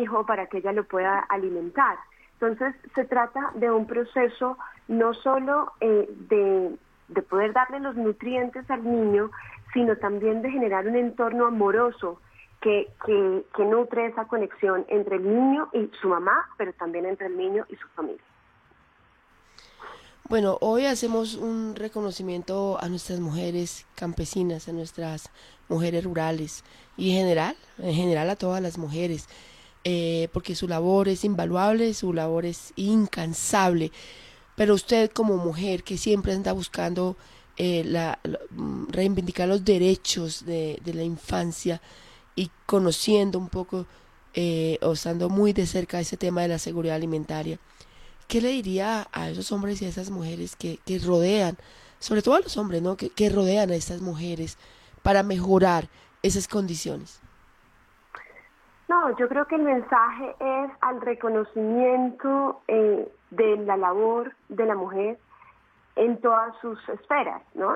hijo para que ella lo pueda alimentar. Entonces se trata de un proceso no solo de poder darle los nutrientes al niño, sino también de generar un entorno amoroso que nutre esa conexión entre el niño y su mamá, pero también entre el niño y su familia. Bueno, hoy hacemos un reconocimiento a nuestras mujeres campesinas, a nuestras mujeres rurales y en general a todas las mujeres, porque su labor es invaluable, su labor es incansable. Pero usted como mujer que siempre anda buscando reivindicar los derechos de la infancia y conociendo un poco o estando muy de cerca ese tema de la seguridad alimentaria, ¿qué le diría a esos hombres y a esas mujeres que rodean, sobre todo a los hombres, ¿no? Que rodean a estas mujeres para mejorar esas condiciones? No, yo creo que el mensaje es al reconocimiento de la labor de la mujer en todas sus esferas, ¿no?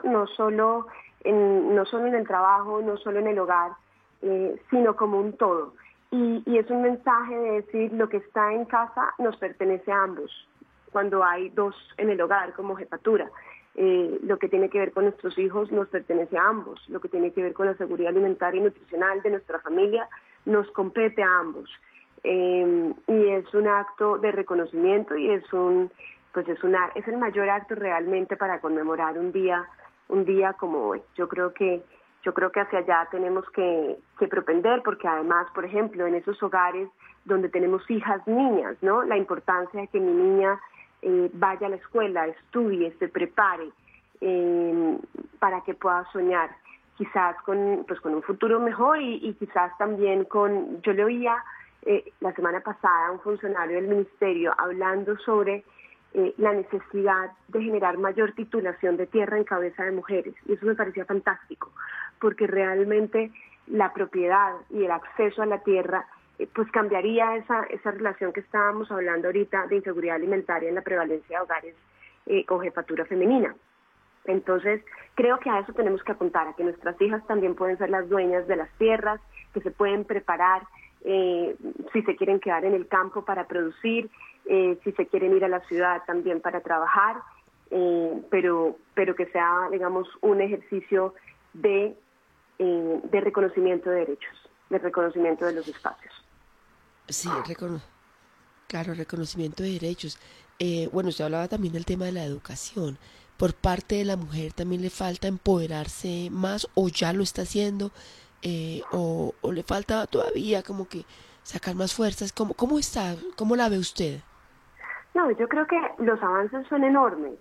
No solo en el trabajo, no solo en el hogar, sino como un todo. Y es un mensaje de decir lo que está en casa nos pertenece a ambos, cuando hay dos en el hogar como jefatura. Lo que tiene que ver con nuestros hijos nos pertenece a ambos, lo que tiene que ver con la seguridad alimentaria y nutricional de nuestra familia nos compete a ambos. Y es un acto de reconocimiento y es el mayor acto realmente para conmemorar un día como hoy. Yo creo que hacia allá tenemos que propender, porque además, por ejemplo, en esos hogares donde tenemos hijas niñas, ¿no? La importancia de que mi niña vaya a la escuela, estudie, se prepare para que pueda soñar, quizás con un futuro mejor y quizás también yo le oía la semana pasada a un funcionario del ministerio hablando sobre la necesidad de generar mayor titulación de tierra en cabeza de mujeres, y eso me parecía fantástico, porque realmente la propiedad y el acceso a la tierra pues cambiaría esa relación que estábamos hablando ahorita de inseguridad alimentaria en la prevalencia de hogares con jefatura femenina. Entonces, creo que a eso tenemos que apuntar, a que nuestras hijas también pueden ser las dueñas de las tierras, que se pueden preparar si se quieren quedar en el campo para producir, si se quieren ir a la ciudad también para trabajar, pero que sea, digamos, un ejercicio de reconocimiento de derechos, de reconocimiento de los espacios. Sí, claro, reconocimiento de derechos. Bueno, usted hablaba también del tema de la educación. Por parte de la mujer también le falta empoderarse más, o ya lo está haciendo, o le falta todavía como que sacar más fuerzas. ¿Cómo está? ¿Cómo la ve usted? No, yo creo que los avances son enormes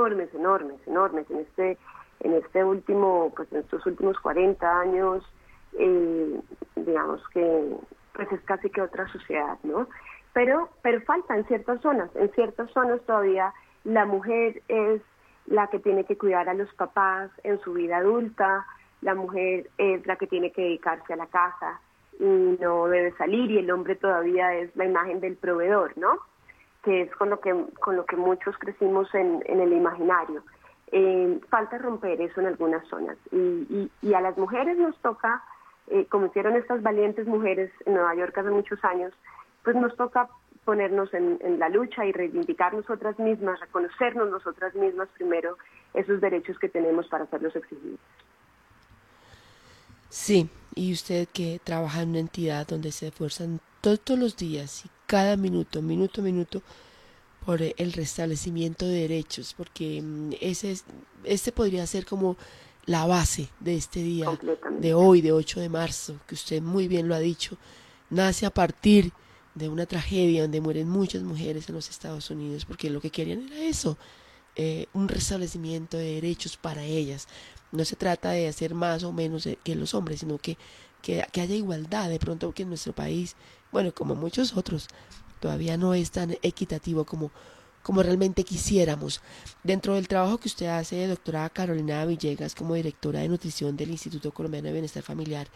en estos últimos 40 años, digamos que pues es casi que otra sociedad, ¿no? Pero falta en ciertas zonas todavía la mujer es la que tiene que cuidar a los papás en su vida adulta, la mujer es la que tiene que dedicarse a la casa y no debe salir, y el hombre todavía es la imagen del proveedor, ¿no? Que es con lo que muchos crecimos en el imaginario. Falta romper eso en algunas zonas y a las mujeres nos toca, como hicieron estas valientes mujeres en Nueva York hace muchos años, pues nos toca ponernos en la lucha y reivindicar nosotras mismas, reconocernos nosotras mismas primero esos derechos que tenemos para hacerlos exigibles. Sí, y usted que trabaja en una entidad donde se esfuerzan todos los días y cada minuto, minuto, minuto, por el restablecimiento de derechos, porque este podría ser como la base de este día de hoy, de 8 de marzo, que usted muy bien lo ha dicho, nace a partir de una tragedia donde mueren muchas mujeres en los Estados Unidos, porque lo que querían era eso, un restablecimiento de derechos para ellas. No se trata de hacer más o menos que los hombres, sino que haya igualdad. De pronto que en nuestro país, bueno, como muchos otros, todavía no es tan equitativo como realmente quisiéramos. Dentro del trabajo que usted hace, doctora Carolina Villegas, como directora de nutrición del Instituto Colombiano de Bienestar Familiar,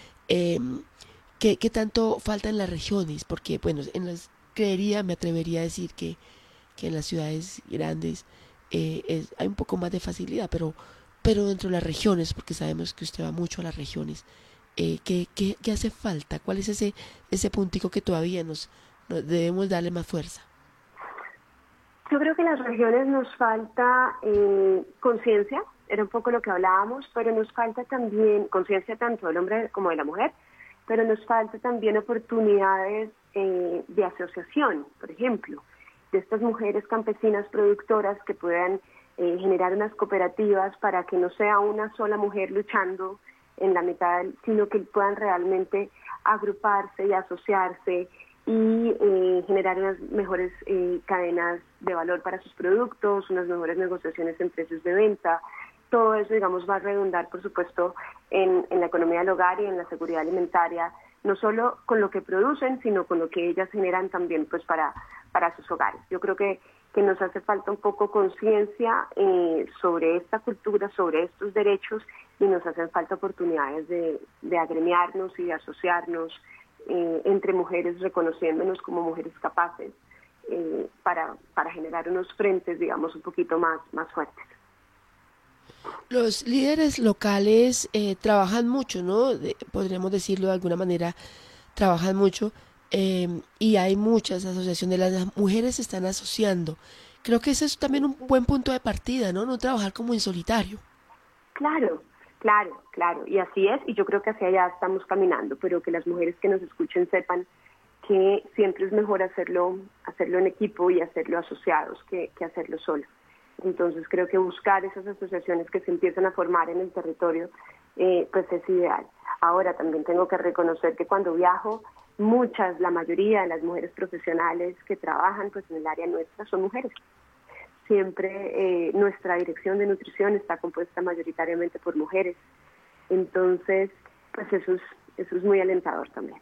¿qué tanto falta en las regiones? Porque, bueno, me atrevería a decir que en las ciudades grandes hay un poco más de facilidad, pero dentro de las regiones, porque sabemos que usted va mucho a las regiones, ¿qué hace falta? ¿Cuál es ese puntico que todavía nos debemos darle más fuerza? Yo creo que en las regiones nos falta conciencia, era un poco lo que hablábamos, pero nos falta también conciencia tanto del hombre como de la mujer, pero nos falta también oportunidades de asociación, por ejemplo, de estas mujeres campesinas productoras que puedan generar unas cooperativas para que no sea una sola mujer luchando en la mitad, sino que puedan realmente agruparse y asociarse y generar unas mejores cadenas de valor para sus productos, unas mejores negociaciones en precios de venta. Todo eso, digamos, va a redundar, por supuesto, en la economía del hogar y en la seguridad alimentaria, no solo con lo que producen, sino con lo que ellas generan también pues para sus hogares. Yo creo que nos hace falta un poco conciencia sobre esta cultura, sobre estos derechos, y nos hacen falta oportunidades de agremiarnos y de asociarnos entre mujeres, reconociéndonos como mujeres capaces para generar unos frentes, digamos, un poquito más fuertes. Los líderes locales trabajan mucho, ¿no? Podríamos decirlo de alguna manera, trabajan mucho y hay muchas asociaciones, las mujeres se están asociando. Creo que ese es también un buen punto de partida, ¿no? No trabajar como en solitario. Claro, y así es, y yo creo que hacia allá estamos caminando, pero que las mujeres que nos escuchen sepan que siempre es mejor hacerlo en equipo y hacerlo asociados que hacerlo solo. Entonces creo que buscar esas asociaciones que se empiezan a formar en el territorio pues es ideal. Ahora también tengo que reconocer que cuando viajo, la mayoría de las mujeres profesionales que trabajan pues en el área nuestra son mujeres. Siempre nuestra dirección de nutrición está compuesta mayoritariamente por mujeres. Entonces, pues eso es muy alentador también.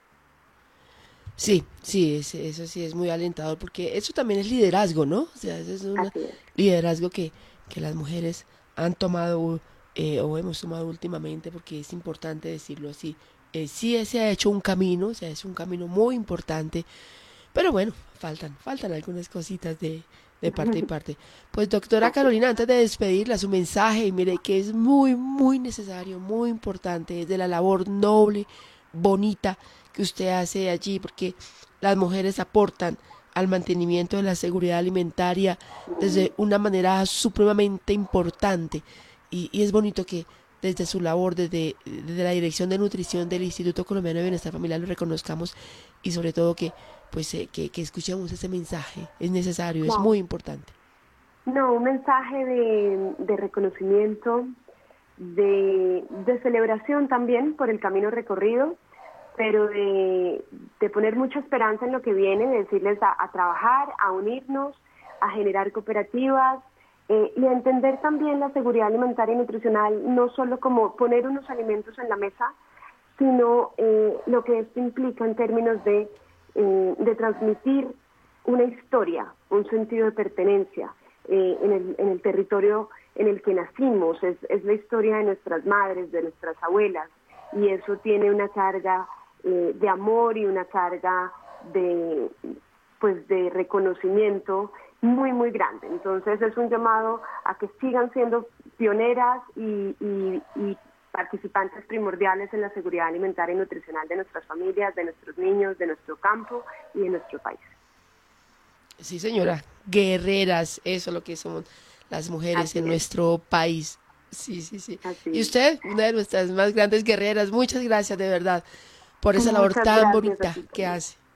Sí, eso sí es muy alentador porque eso también es liderazgo, ¿no? O sea, eso es un Así es. liderazgo que las mujeres han tomado o hemos tomado últimamente porque es importante decirlo así. Sí se ha hecho un camino, se ha hecho un camino muy importante, pero bueno, faltan algunas cositas de parte y parte. Pues doctora Así es. Carolina, antes de despedirla, su mensaje, y mire que es muy, muy necesario, muy importante, es de la labor noble, bonita que usted hace allí, porque las mujeres aportan al mantenimiento de la seguridad alimentaria desde una manera supremamente importante y es bonito que desde su labor, desde la Dirección de Nutrición del Instituto Colombiano de Bienestar Familiar lo reconozcamos y sobre todo que pues que escuchemos ese mensaje, es necesario, es Claro. muy importante. No, un mensaje de reconocimiento, de celebración también por el camino recorrido, pero de poner mucha esperanza en lo que viene, de decirles a trabajar, a unirnos, a generar cooperativas y a entender también la seguridad alimentaria y nutricional, no solo como poner unos alimentos en la mesa, sino lo que esto implica en términos de transmitir una historia, un sentido de pertenencia en el territorio en el que nacimos. Es la historia de nuestras madres, de nuestras abuelas, y eso tiene una carga de amor y una carga de reconocimiento muy, muy grande. Entonces es un llamado a que sigan siendo pioneras y participantes primordiales en la seguridad alimentaria y nutricional de nuestras familias, de nuestros niños, de nuestro campo y de nuestro país. Sí, señora, guerreras, eso es lo que somos las mujeres Así en es, nuestro país. Sí, sí, sí. así Y es. usted, una de nuestras más grandes guerreras, muchas gracias de verdad por esa labor Muchas tan gracias a bonita ti que también. hace.